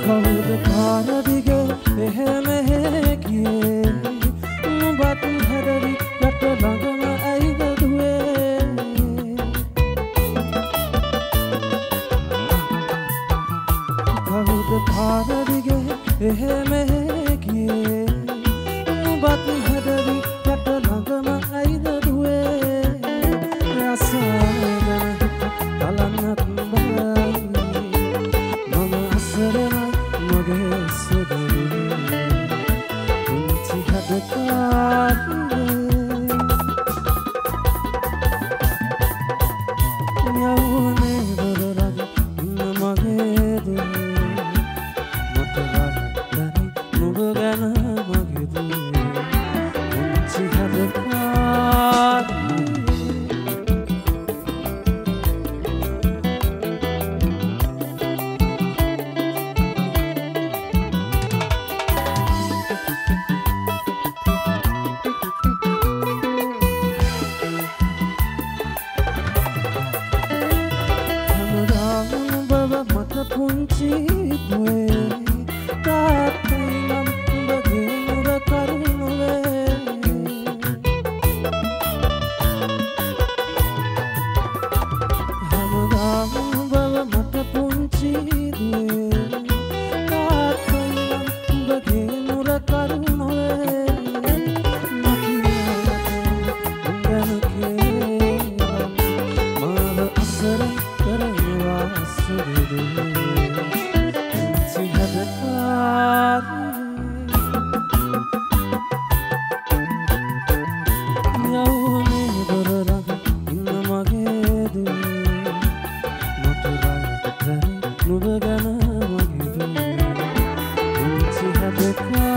කවුද පාරදිග එහෙ මෙහෙ ගියේ නුඹත් හැදරි යට ළඟම ඇයිද දුවේ කවුද පාරදිග එහෙ මෙහෙ ගියේ නුඹත් හැදරි යට ළඟම ඇයිද දුවේ අසාගෙන බලන්නත් බෑ මම අසරණයි මගේ සොදුනේ පුංචි හදකාරේ යවුනේ දොරරග ඉන්න මගේ දුවේ මට වරදයි නුඹ ගැන මගේ දුවේ පුංචි හදකාරේ පුංචි දුවේ තාත්තයි නම් උඹගේ නුඹ කරුණුවේ හැමදාම උඹව මට පුංචි දුවේ තාත්තයි නම් උඹගේ නුඹ කරුණුවේ මකියන මාව අසරණ කරනවා සුදුදුවේ යවුනේ දොරරග ඉන්න මගේ දුවේ මට වරදයි නුඹ ගැන මගේ දුවේ පුංචි හදකාරේ